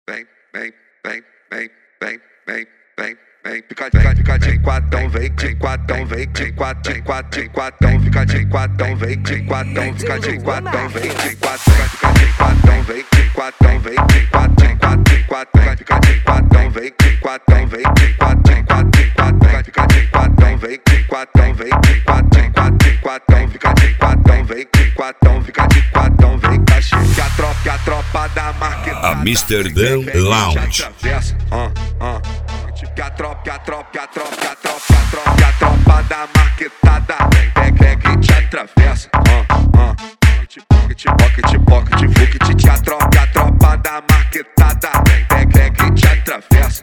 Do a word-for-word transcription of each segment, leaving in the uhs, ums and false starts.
Vem, vem, vem, vem, vem, vem, vem, vem. Fica, fica, fica de quatão, vem, de quatão, vem, de quatão, de quatão, de quatão. Fica de quatão, vem, de quatão, fica de quatão, vem, de quatão, fica de quatão, vem, de quatão, vem, de quatão, de quatão, de quatão. Fica de quatão, vem, de quatão, vem, de quatão, de quatão, de quatão. Fica de quatão, vem, de quatão, vem, de quatão, de quatão, de quatão. Fica de quatão, vem, de quatão, fica de quatão, vem, cachê. Que a tropa, que a tropa da marquetada. Amsterdã Lounge. Que a tropa, que a tropa, que a tropa, que a tropa, que a tropa, que a tropa da marquetada vem, vem, que te atravessa. Pocket, pocket, pocket, pocket, que a tropa, que a tropa da marquetada vem, vem, que te atravessa.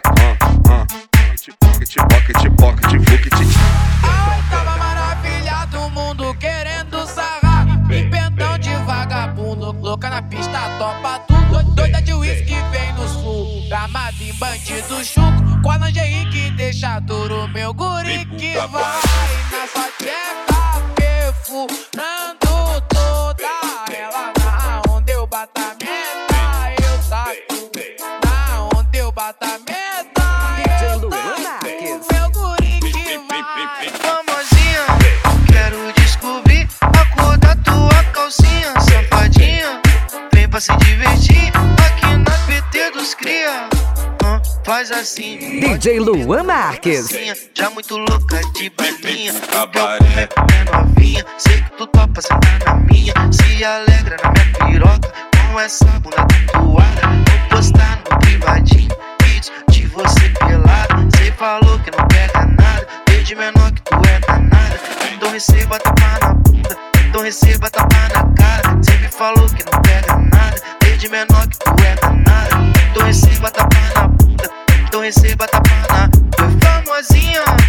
Pocket, pocket, pocket, pocket. Ai, tava maravilhado o mundo querendo sarrar. Empentão de vagabundo, louca na pista, topa tudo. Doida de uísque vem no sul, gramado em bandido chuco. Com a lingerie que deixa duro, meu guri que vai na sua tcheca, perfurando toda ela. Na onde eu bato a meta, eu taco. Na onde eu bato a meta, eu taco. Meu guri que vai. Famosinha, quero descobrir a cor da tua calcinha. Safadinha, vem pra se divertir aqui na P T dos cria. Faz assim, D J Luan Marques. Já muito louca de balinha. Cabaré, é novinha. Sei que tu topa sentar na minha. Se alegra na minha piroca com essa bunda tatuada. Vou postar no privadinho vídeos de você pelada. Cê falou que não pega nada, desde menor que tu é danada. Então receba tapa na bunda, então receba tapa na cara. Cê me falou que não pega nada, desde menor que tu é danada. Então receba tapa na bunda, então receba tapa na. Foi famosinha,